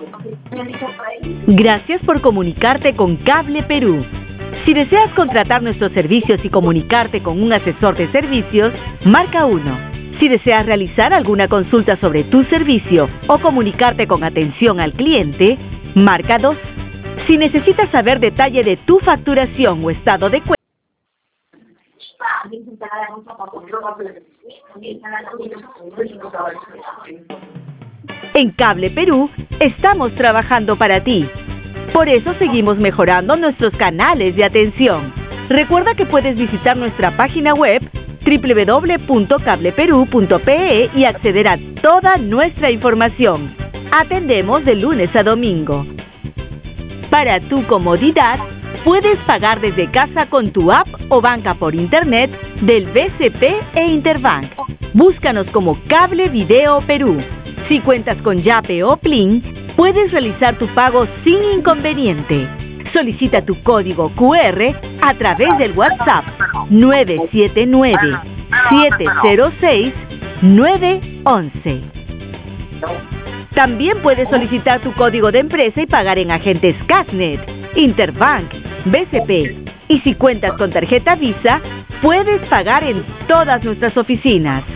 Gracias por comunicarte con Cable Perú. Si deseas contratar nuestros servicios y comunicarte con un asesor de servicios, marca 1. Si deseas realizar alguna consulta sobre tu servicio o comunicarte con atención al cliente, marca 2. Si necesitas saber detalle de tu facturación o estado de cuenta, en Cable Perú estamos trabajando para ti. Por eso seguimos mejorando nuestros canales de atención. Recuerda que puedes visitar nuestra página web www.cableperu.pe y acceder a toda nuestra información. Atendemos de lunes a domingo. Para tu comodidad, puedes pagar desde casa con tu app o banca por internet del BCP e Interbank. Búscanos como Cable Video Perú. Si cuentas con Yape o Plin, puedes realizar tu pago sin inconveniente. Solicita tu código QR a través del WhatsApp 979-706-911. También puedes solicitar tu código de empresa y pagar en agentes Casnet, Interbank, BCP. Y si cuentas con tarjeta Visa, puedes pagar en todas nuestras oficinas.